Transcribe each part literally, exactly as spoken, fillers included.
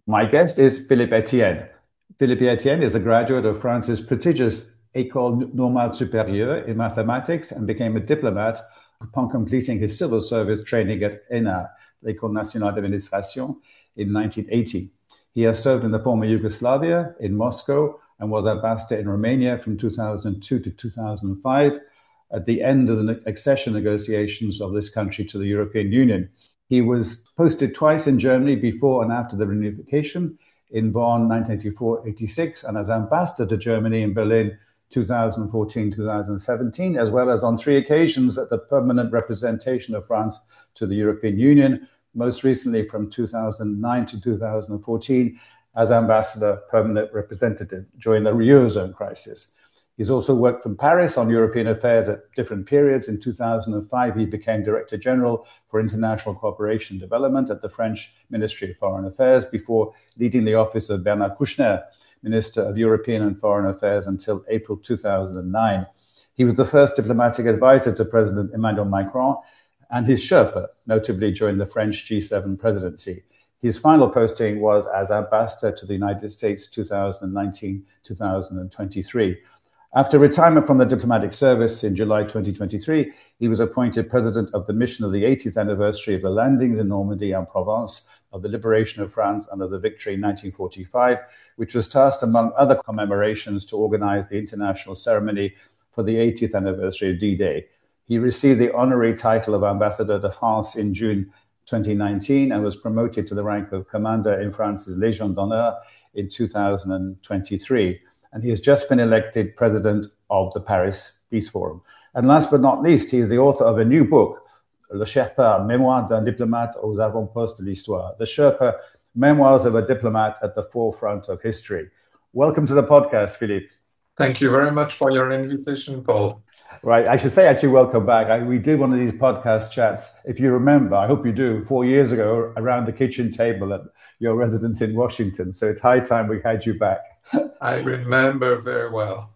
My guest is Philippe Etienne. Philippe Etienne is a graduate of France's prestigious École Normale Supérieure in mathematics and became a diplomat upon completing his civil service training at E N A, l'École Nationale d'Administration, in nineteen eighty. He has served in the former Yugoslavia, in Moscow, and was ambassador in Romania from two thousand two to two thousand five, at the end of the accession negotiations of this country to the European Union. He was posted twice in Germany before and after the reunification, in Bonn nineteen eighty-four eighty-six, and as ambassador to Germany in Berlin two thousand fourteen to two thousand seventeen, as well as on three occasions at the permanent representation of France to the European Union, most recently from two thousand nine to two thousand fourteen as ambassador permanent representative during the Eurozone crisis. He's also worked from Paris on European affairs at different periods. In two thousand five, he became Director General for International Cooperation and Development at the French Ministry of Foreign Affairs before leading the office of Bernard Kouchner, Minister of European and Foreign Affairs, until April two thousand nine. He was the first diplomatic advisor to President Emmanuel Macron and his Sherpa, notably during the French G seven presidency. His final posting was as ambassador to the United States two thousand nineteen to two thousand twenty-three. After retirement from the diplomatic service in July twenty twenty-three, he was appointed president of the mission of the eightieth anniversary of the landings in Normandy and Provence of the liberation of France under the victory in nineteen forty-five, which was tasked, among other commemorations, to organize the international ceremony for the eightieth anniversary of D-Day. He received the honorary title of Ambassador de France in June twenty nineteen and was promoted to the rank of Commander in France's Légion d'honneur in two thousand twenty-three. And he has just been elected president of the Paris Peace Forum. And last but not least, he is the author of a new book, Le Sherpa, Mémoires d'un diplomate aux avant-postes de l'histoire, The Sherpa, Memoirs of a Diplomat at the Forefront of History. Welcome to the podcast, Philippe. Thank you very much for your invitation, Paul. Right, I should say actually welcome back. I, we did one of these podcast chats, if you remember, I hope you do, four years ago around the kitchen table at your residence in Washington. So it's high time we had you back. I remember very well.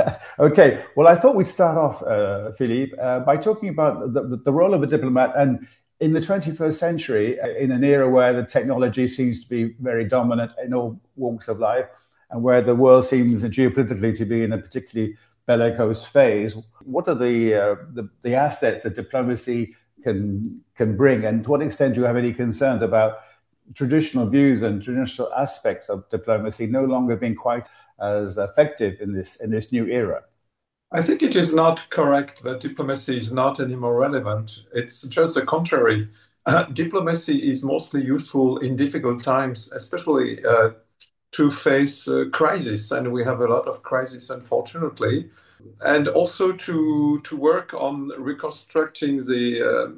Okay, well, I thought we'd start off, uh, Philippe, uh, by talking about the, the role of a diplomat and in the twenty-first century, in an era where the technology seems to be very dominant in all walks of life and where the world seems geopolitically to be in a particularly bellicose phase. What are the, uh, the the assets that diplomacy can can bring, and to what extent do you have any concerns about traditional views and traditional aspects of diplomacy no longer being quite as effective in this in this new era? I think it is not correct that diplomacy is not anymore relevant. It's just the contrary. Uh, diplomacy is mostly useful in difficult times, especially uh, to face uh, crisis, and we have a lot of crisis, unfortunately, and also to to work on reconstructing the uh,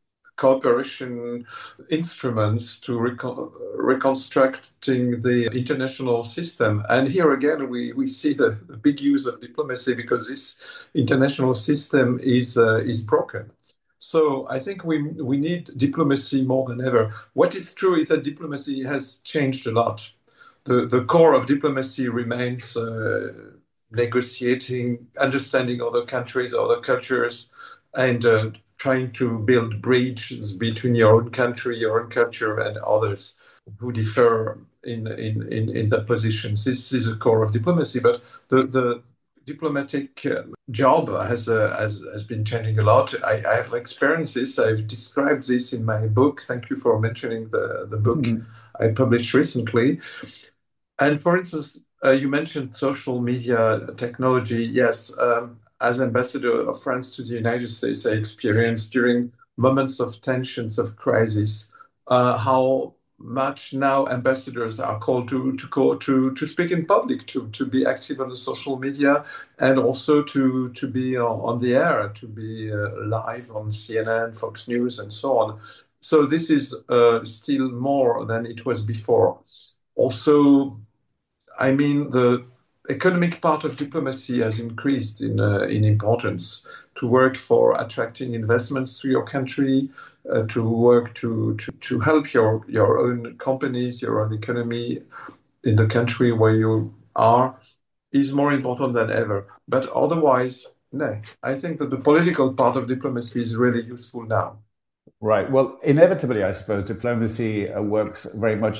cooperation instruments, to recon- reconstructing the international system. And here again, we, we see the, the big use of diplomacy because this international system is uh, is broken. So I think we we need diplomacy more than ever. What is true is that diplomacy has changed a lot. The, the core of diplomacy remains uh, negotiating, understanding other countries, other cultures, and uh, trying to build bridges between your own country, your own culture, and others who differ in in, in, in their positions. This is a core of diplomacy, but the, the diplomatic uh, job has, uh, has has been changing a lot. I, I have experienced this. I've described this in my book. Thank you for mentioning the, the book mm-hmm. I published recently. And for instance, uh, you mentioned social media technology. Yes, um, as ambassador of France to the United States, I experienced during moments of tensions, of crisis, uh, how much now ambassadors are called to to call, to to speak in public, to to be active on the social media, and also to to be on, on the air, to be uh, live on C N N, Fox News, and so on. So this is uh, still more than it was before. Also, I mean, the economic part of diplomacy has increased in uh, in importance, to work for attracting investments to your country, uh, to work to, to, to help your, your own companies, your own economy in the country where you are, is more important than ever. But otherwise, no, I think that the political part of diplomacy is really useful now. Right. Well, inevitably, I suppose, diplomacy uh, works very much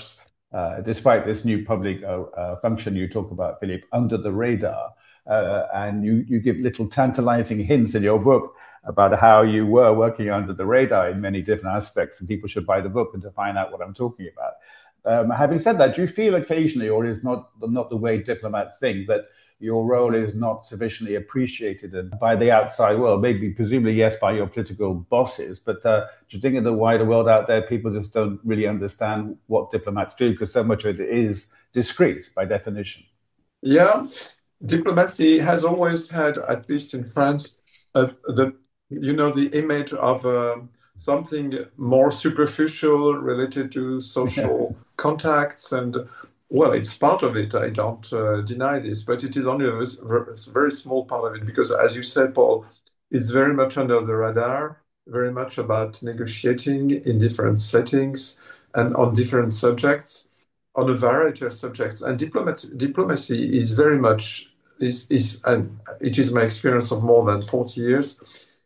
uh, despite this new public uh, uh, function you talk about, Philippe, under the radar. Uh, and you, you give little tantalizing hints in your book about how you were working under the radar in many different aspects, and people should buy the book and to find out what I'm talking about. Um, having said that, do you feel occasionally, or is not not the way diplomats think, that your role is not sufficiently appreciated by the outside world? Maybe, presumably, yes, by your political bosses, but uh, do you think in the wider world out there, people just don't really understand what diplomats do because so much of it is discreet by definition? Yeah, diplomacy has always had, at least in France, uh, the you know the image of uh, something more superficial related to social contacts, and well, it's part of it. I don't uh, deny this, but it is only a very, very small part of it because, as you said, Paul, it's very much under the radar, very much about negotiating in different settings and on different subjects, on a variety of subjects. And diplomat, diplomacy is very much is is and it is my experience of more than forty years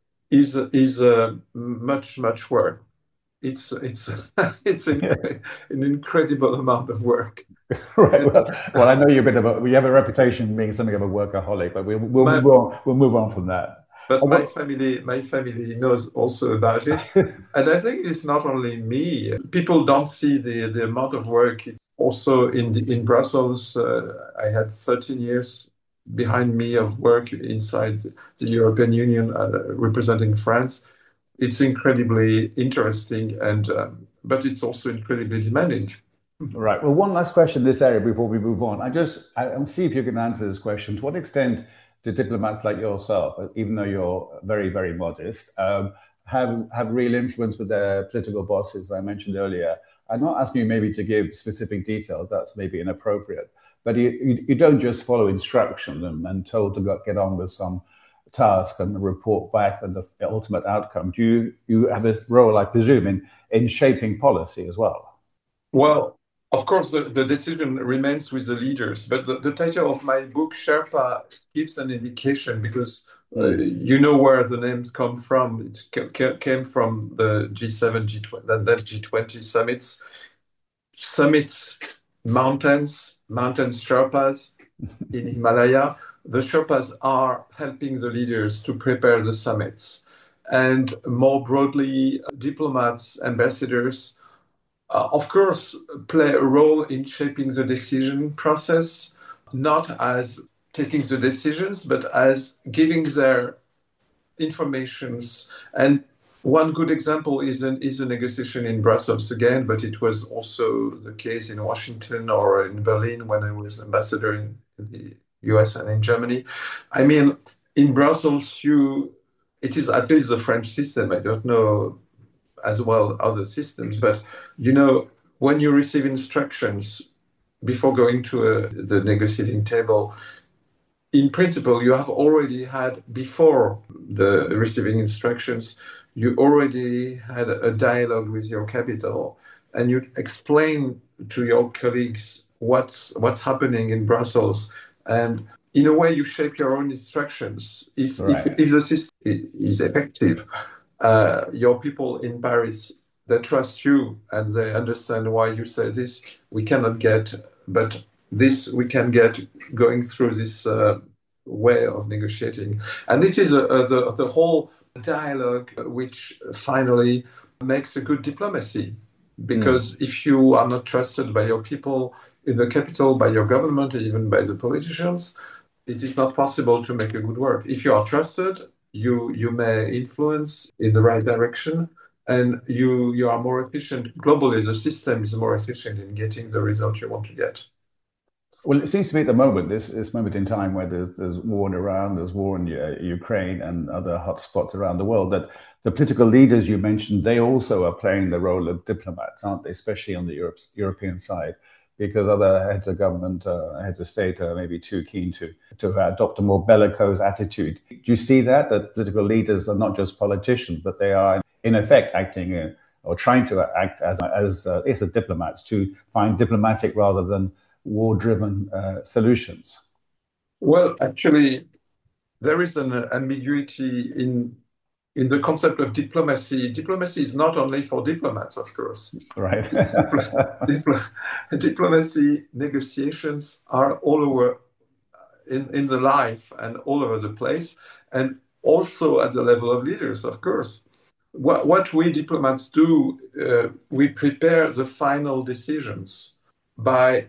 is is uh, much much work. It's it's it's an, an incredible amount of work. Right. Well, well, I know you're a bit of a, you have a reputation being something of a workaholic, but we'll, we'll my, move on. We'll move on from that. but Oh, my what- family my family knows also about it, and I think it's not only me. People don't see the the amount of work. Also in the, in Brussels, uh, I had thirteen years behind me of work inside the European Union, uh, representing France. It's incredibly interesting, and um, but it's also incredibly demanding. Right. Well, one last question in this area before we move on. I just, I, I'll see if you can answer this question. To what extent do diplomats like yourself, even though you're very, very modest, um, have have real influence with their political bosses? I mentioned earlier. I'm not asking you maybe to give specific details. That's maybe inappropriate. But you, you, you don't just follow instruction and, and told to go, get on with some task and report back on the ultimate outcome. Do you you have a role, I presume, in in shaping policy as well? Well, of course, the, the decision remains with the leaders, but the, the title of my book, Sherpa, gives an indication because uh, Mm. you know where the names come from. It ca- came from the G seven, G twenty, then then G twenty summits, summits, mountains, mountain Sherpas in Himalaya. The Sherpas are helping the leaders to prepare the summits. And more broadly, diplomats, ambassadors, uh, of course, play a role in shaping the decision process, not as taking the decisions, but as giving their informations. And one good example is an, is a negotiation in Brussels again, but it was also the case in Washington or in Berlin when I was ambassador in the U S and in Germany. I mean, in Brussels, you it is at least the French system. I don't know as well other systems, but you know, when you receive instructions before going to a, the negotiating table, in principle, you have already had, before the receiving instructions, you already had a dialogue with your capital, and you explain to your colleagues what's what's happening in Brussels, and in a way, you shape your own instructions. If if, Right. if the system is effective, uh, your people in Paris, they trust you and they understand why you say this we cannot get, but this we can get going through this uh, way of negotiating. And this is a, a, the, the whole dialogue which finally makes a good diplomacy. Mm. Because if you are not trusted by your people in the capital, by your government, even by the politicians, it is not possible to make a good work. If you are trusted, you you may influence in the right direction, and you you are more efficient globally. The system is more efficient in getting the result you want to get. Well, it seems to me at the moment, this this moment in time where there's there's war in Iran, there's war in uh, Ukraine and other hotspots around the world, that the political leaders you mentioned, they also are playing the role of diplomats, aren't they? Especially on the Europe, European side, because other heads of government, uh, heads of state, are maybe too keen to to adopt a more bellicose attitude. Do you see that that political leaders are not just politicians, but they are in effect acting uh, or trying to act as as uh, as diplomats to find diplomatic rather than war-driven uh, solutions? Well, actually, there is an ambiguity in in the concept of diplomacy, diplomacy is not only for diplomats, of course. Right. Dipl- dipl- diplomacy negotiations are all over in, in the life and all over the place, and also at the level of leaders, of course. What, what we diplomats do, uh, we prepare the final decisions by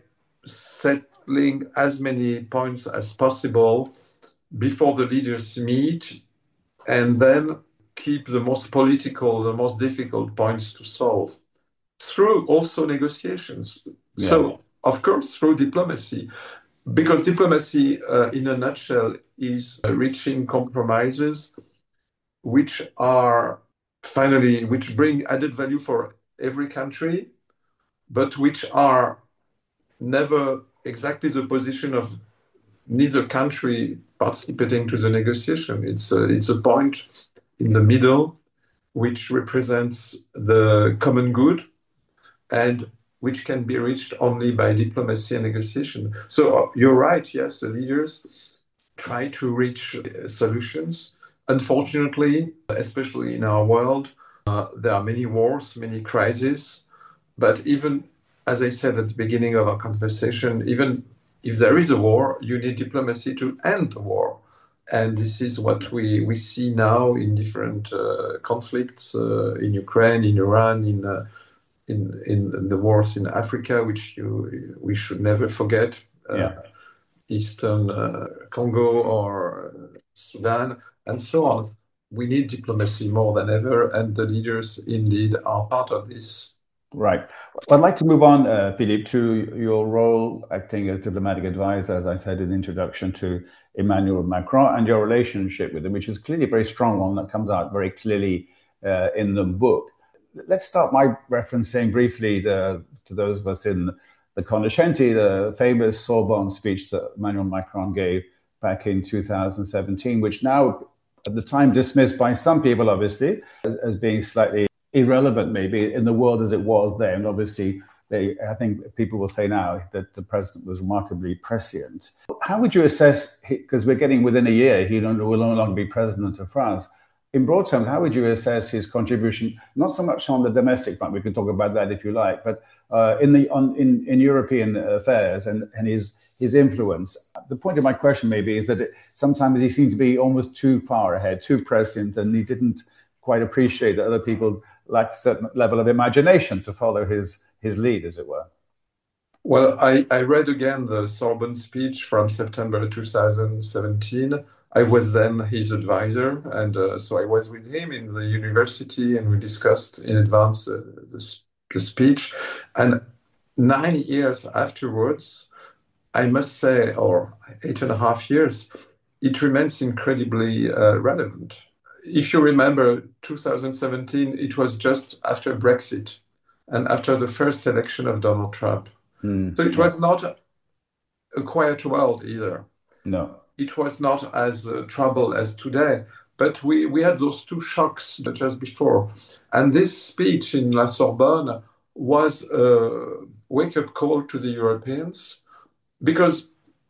settling as many points as possible before the leaders meet, and then keep the most political, the most difficult points to solve through also negotiations. Yeah. So, of course, through diplomacy, because diplomacy, uh, in a nutshell, is uh, reaching compromises which are finally, which bring added value for every country, but which are never exactly the position of neither country participating to the negotiation. It's a, it's a point in the middle which represents the common good and which can be reached only by diplomacy and negotiation. So you're right, yes, the leaders try to reach uh, solutions. Unfortunately, especially in our world, uh, there are many wars, many crises, but even, as I said at the beginning of our conversation, even if there is a war, you need diplomacy to end the war. And this is what we, we see now in different uh, conflicts uh, in Ukraine, in Iran, in, uh, in, in in the wars in Africa, which you, we should never forget, uh, yeah. Eastern uh, Congo or Sudan, and so on. We need diplomacy more than ever, and the leaders indeed are part of this. Right. I'd like to move on, uh, Philippe, to your role acting as diplomatic advisor, as I said in the introduction, to Emmanuel Macron, and your relationship with him, which is clearly a very strong one that comes out very clearly uh, in the book. Let's start by referencing briefly the, to those of us in the Cognoscenti, the famous Sorbonne speech that Emmanuel Macron gave back in two thousand seventeen, which now, at the time, dismissed by some people, obviously, as being slightly irrelevant, maybe, in the world as it was then. And obviously, they, I think people will say now that the president was remarkably prescient. How would you assess, because we're getting within a year, he will no longer be president of France. In broad terms, how would you assess his contribution, not so much on the domestic front, we can talk about that if you like, but uh, in the on, in, in European affairs and, and his, his influence? The point of my question maybe is that it, sometimes he seemed to be almost too far ahead, too prescient, and he didn't quite appreciate that other people lacked a certain level of imagination to follow his, his lead, as it were. Well, I, I read again the Sorbonne speech from September two thousand seventeen. I was then his advisor, and uh, so I was with him in the university, and we discussed in advance uh, the, the speech. And nine years afterwards, I must say, or eight and a half years, it remains incredibly uh, relevant. If you remember, two thousand seventeen, it was just after Brexit and after the first election of Donald Trump. Mm, so it yeah. was not a quiet world either. No. It was not as uh, troubled as today, but we, we had those two shocks just before. And this speech in La Sorbonne was a wake-up call to the Europeans, because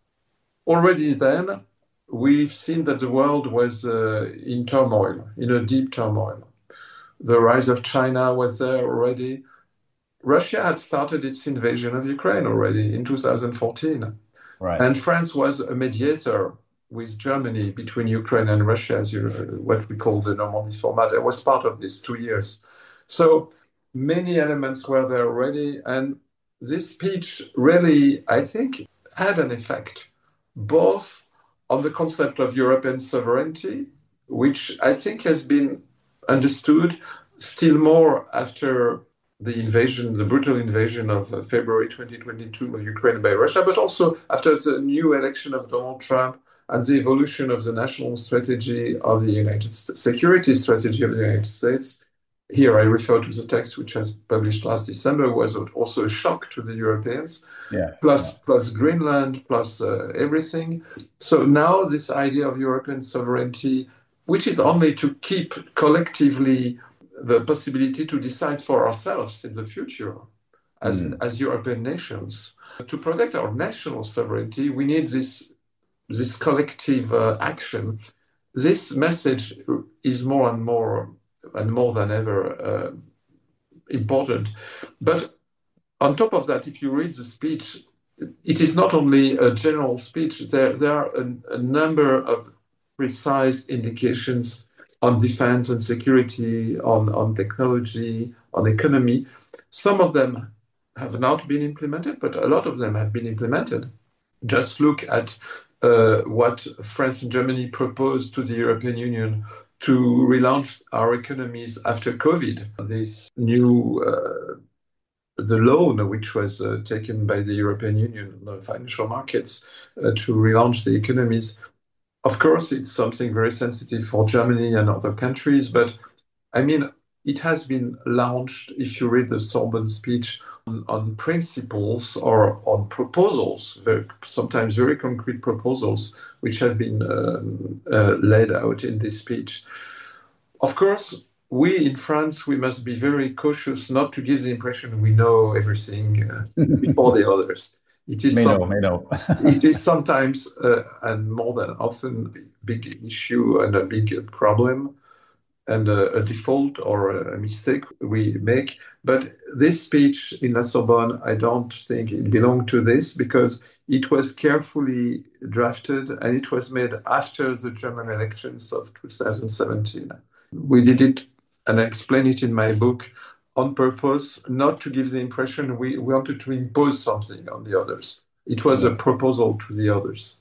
already then we've seen that the world was uh, in turmoil, in a deep turmoil. The rise of China was there already. Russia had started its invasion of Ukraine already in two thousand fourteen. Right. And France was a mediator with Germany between Ukraine and Russia, as you, what we call the Normandy format. I was part of this two years. So many elements were there already. And this speech really, I think, had an effect, both on the concept of European sovereignty, which I think has been understood still more after the invasion, the brutal invasion of uh, February twenty twenty-two of Ukraine by Russia, but also after the new election of Donald Trump and the evolution of the national strategy of the United States, security strategy of the United States. Here I refer to the text which was published last December, was also a shock to the Europeans, yeah, plus, yeah. plus Greenland, plus uh, everything. So now this idea of European sovereignty, which is only to keep collectively the possibility to decide for ourselves in the future as, mm. as European nations. To protect our national sovereignty, we need this, this collective uh, action. this message is more and more and more than ever uh, important. But on top of that, if you read the speech, it is not only a general speech. There, there are a, a number of precise indications on defense and security, on, on technology, on economy. Some of them have not been implemented, but a lot of them have been implemented. Just look at uh, what France and Germany proposed to the European Union to relaunch our economies after COVID. This new uh, the loan which was uh, taken by the European Union, the financial markets, uh, to relaunch the economies. Of course, it's something very sensitive for Germany and other countries, but I mean, it has been launched, if you read the Sorbonne speech, on, on principles or on proposals, very, sometimes very concrete proposals, which have been um, uh, laid out in this speech. Of course, we in France, we must be very cautious not to give the impression we know everything uh, before the others. It is, may some, know, may know. It is sometimes, uh, and more than often, a big issue and a big problem and a, a default or a mistake we make. But this speech in La Sorbonne, I don't think it belonged to this because it was carefully drafted and it was made after the German elections of two thousand seventeen. We did it, and I explain it in my book, on purpose, not to give the impression we wanted to impose something on the others. It was a proposal to the others.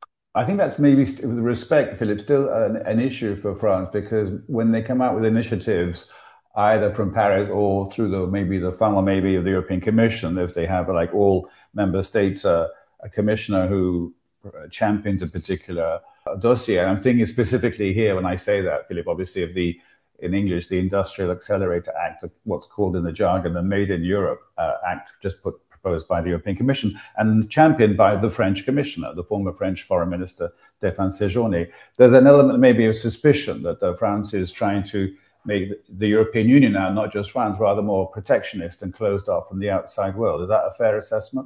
I think that's maybe, with respect, Philip, still an, an issue for France, because when they come out with initiatives, either from Paris or through the maybe the funnel maybe of the European Commission, if they have like all member states uh, a commissioner who champions a particular dossier. And I'm thinking specifically here when I say that, Philip, obviously of the, in English, the Industrial Accelerator Act, what's called in the jargon the Made in Europe uh, Act, just put proposed by the European Commission and championed by the French commissioner, the former French Foreign Minister, Stéphane Séjourné. There's an element maybe of suspicion that uh, France is trying to make the European Union now, not just France, rather more protectionist and closed off from the outside world. Is that a fair assessment?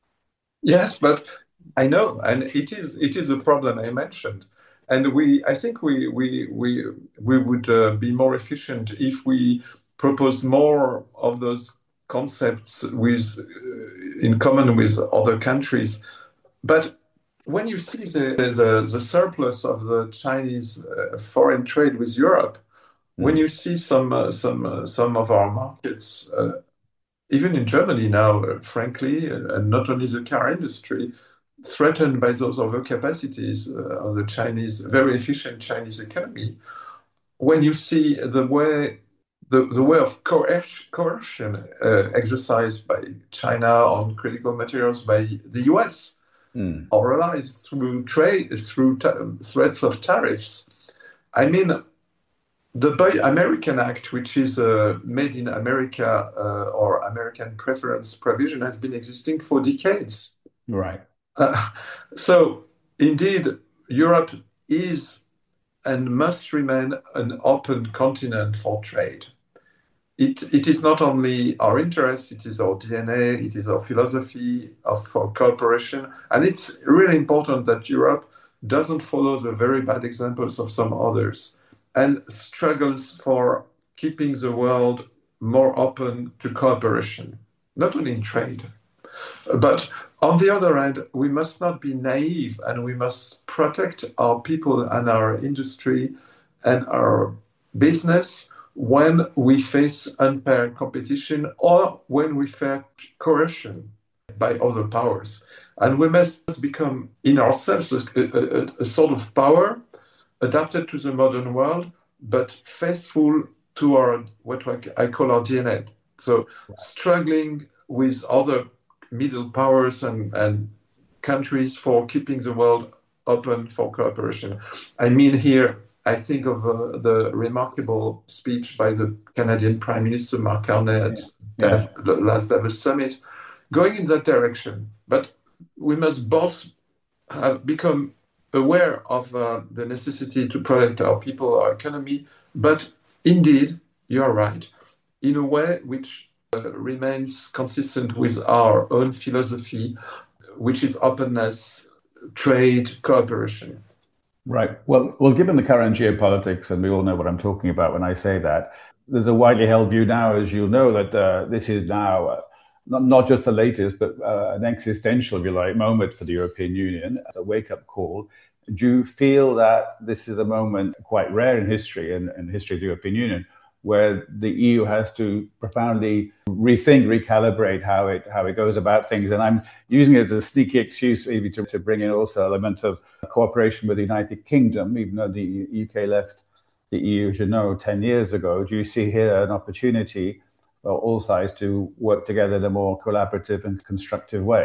Yes, but I know, and it is it is a problem I mentioned. And we, I think we we we we would uh, be more efficient if we propose more of those concepts with uh, in common with other countries. But when you see the the, the surplus of the Chinese uh, foreign trade with Europe, mm. when you see some uh, some uh, some of our markets, uh, even in Germany now, uh, frankly, and not only the car industry, threatened by those overcapacities uh, of the Chinese, very efficient Chinese economy, when you see the way the, the way of coercion uh, exercised by China on critical materials by the U S mm. or allies through trade, through threats of tariffs. I mean, the Buy American Act, which is a Made in America uh, or American preference provision, has been existing for decades. Right. Uh, so, indeed, Europe is and must remain an open continent for trade. It, it is not only our interest, it is our D N A, it is our philosophy of for cooperation. And it's really important that Europe doesn't follow the very bad examples of some others and struggles for keeping the world more open to cooperation, not only in trade. But on the other hand, we must not be naive and we must protect our people and our industry and our business when we face unfair competition or when we face coercion by other powers. And we must become in ourselves a, a, a sort of power adapted to the modern world, but faithful to our what I call our D N A. So struggling with other middle powers and, and countries for keeping the world open for cooperation. I mean here, I think of uh, the remarkable speech by the Canadian Prime Minister Mark Carney at yeah. the last Davos summit, going in that direction. But we must both have become aware of uh, the necessity to protect our people, our economy, but indeed, you're right, in a way which uh, remains consistent with our own philosophy, which is openness, trade, cooperation. Right. Well, well, given the current geopolitics, and we all know what I'm talking about when I say that, there's a widely held view now, as you'll know, that uh, this is now uh, not, not just the latest, but uh, an existential, if you like, moment for the European Union, a wake-up call. Do you feel that this is a moment quite rare in history and in, in history of the European Union, where the E U has to profoundly rethink, recalibrate how it how it goes about things? And I'm using it as a sneaky excuse, maybe to, to bring in also an element of cooperation with the United Kingdom, even though the U K left the E U, as you know, ten years ago. Do you see here an opportunity for all sides to work together in a more collaborative and constructive way?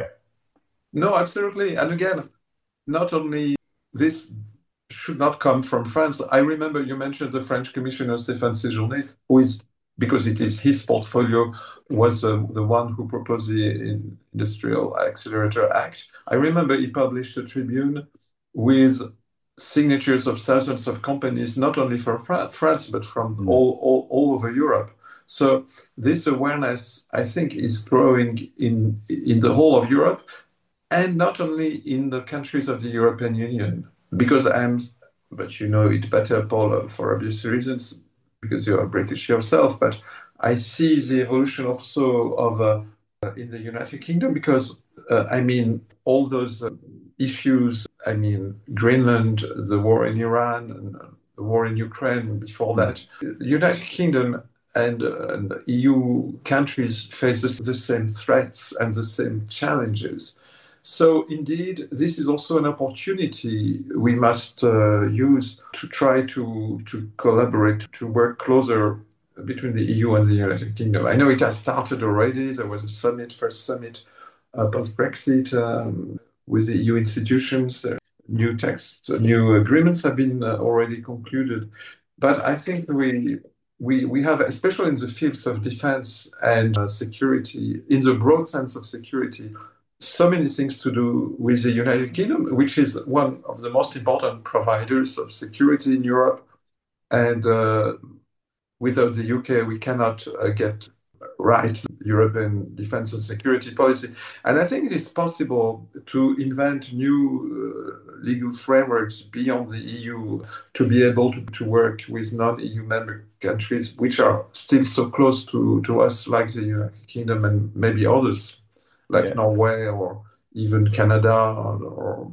No, absolutely. And again, not only this should not come from France. I remember you mentioned the French Commissioner Stéphane Séjourné, who is, because it is his portfolio, was uh, the one who proposed the Industrial Accelerator Act. I remember he published a tribune with signatures of thousands of companies, not only from France, but from mm. all, all, all over Europe. So this awareness, I think, is growing in, in the whole of Europe, and not only in the countries of the European Union. Because I'm, but you know it better, Paul, for obvious reasons, because you are British yourself. But I see the evolution also of uh, in the United Kingdom, because uh, I mean all those uh, issues. I mean Greenland, the war in Iran, and the war in Ukraine. Before that, the United Kingdom and, uh, and E U countries face the, the same threats and the same challenges. So indeed, this is also an opportunity we must uh, use to try to, to collaborate, to work closer between the E U and the United Kingdom. I know it has started already. There was a summit, first summit uh, post-Brexit um, with the E U institutions. Uh, new texts, uh, new agreements have been uh, already concluded. But I think we, we, we have, especially in the fields of defense and uh, security, in the broad sense of security, so many things to do with the United Kingdom, which is one of the most important providers of security in Europe. And uh, without the U K, we cannot uh, get right European defense and security policy. And I think it is possible to invent new uh, legal frameworks beyond the E U to be able to, to work with non-E U member countries, which are still so close to, to us, like the United Kingdom and maybe others, like yeah. Norway or even Canada, or, or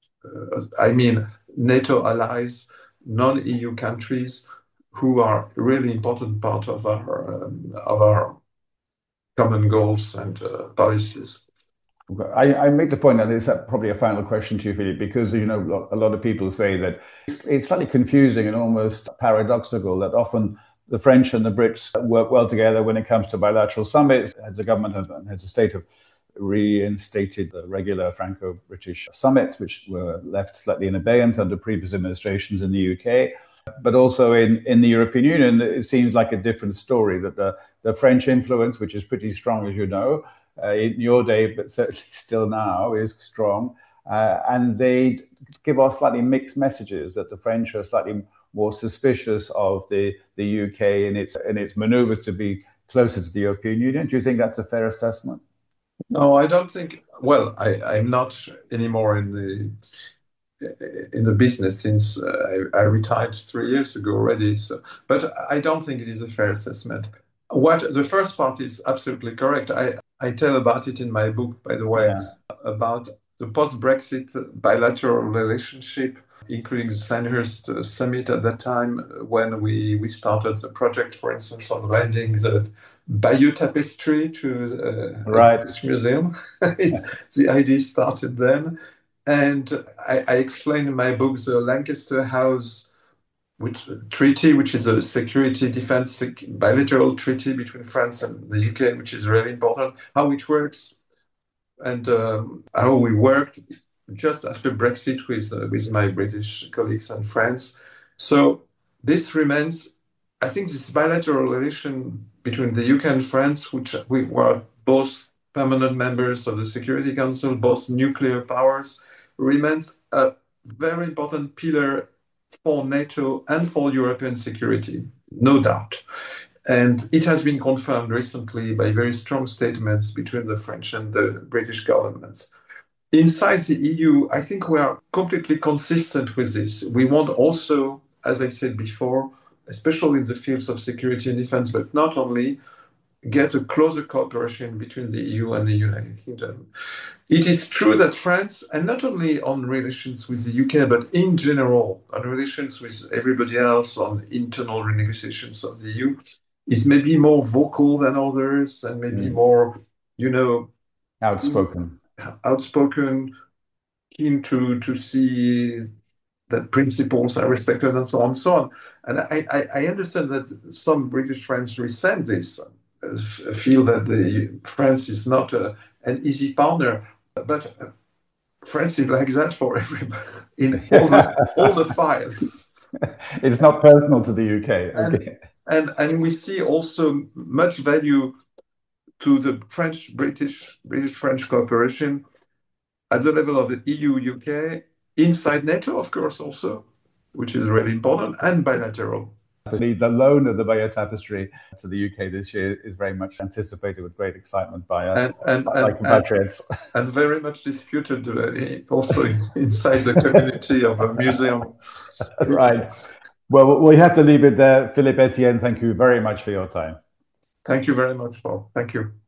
uh, I mean, NATO allies, non-E U countries who are really important part of our um, of our common goals and uh, policies. I, I make the point, and it's probably a final question to you, Philippe, because you know a lot of people say that it's, it's slightly confusing and almost paradoxical that often the French and the Brits work well together when it comes to bilateral summits. Heads of government and heads of state have reinstated the regular Franco-British summits, which were left slightly in abeyance under previous administrations in the U K. But also in, in the European Union, it seems like a different story, that the, the French influence, which is pretty strong, as you know, uh, in your day, but certainly still now, is strong. Uh, and they give off slightly mixed messages, that the French are slightly more suspicious of the, the U K in its, in its maneuvers to be closer to the European Union. Do you think that's a fair assessment? No, I don't think, well, I, I'm not anymore in the in the business since uh, I, I retired three years ago already. So, but I don't think it is a fair assessment. What the first part is absolutely correct. I, I tell about it in my book, by the way, yeah. about the post-Brexit bilateral relationship, including the Sandhurst summit at that time, when we, we started the project, for instance, of lending the Bayeux tapestry to the right. British Museum. it, the idea started then. And I, I explain in my book the Lancaster House which, treaty, which is a security defense bilateral treaty between France and the U K, which is really important, how it works, and um, how we worked just after Brexit with, uh, with my British colleagues and friends. So this remains, I think this bilateral relation between the U K and France, which we were both permanent members of the Security Council, both nuclear powers, remains a very important pillar for NATO and for European security, no doubt. And it has been confirmed recently by very strong statements between the French and the British governments. inside the E U, I think we are completely consistent with this. We want also, as I said before, especially in the fields of security and defense, but not only, get a closer cooperation between the E U and the United Kingdom. It is true that France, and not only on relations with the U K, but in general, on relations with everybody else, on internal renegotiations of the E U, is maybe more vocal than others and maybe mm. more, you know, outspoken, outspoken, keen to, to see that principles are respected and so on and so on. And I, I, I understand that some British friends resent this, uh, feel that the, France is not a, an easy partner, but uh, France is like that for everybody in all the, all the files. It's not personal to the U K. Okay. And, and, and we see also much value to the French-British, British-French cooperation at the level of the E U, U K, inside NATO, of course, also, which is really important, and bilateral. The, the loan of the Bayeux Tapestry to the U K this year is very much anticipated with great excitement by, uh, and, and, by and, compatriots. And, and very much disputed uh, also inside the community of a museum. Right. Well, we have to leave it there. Philippe Etienne, thank you very much for your time. Thank you very much, Paul. Thank you.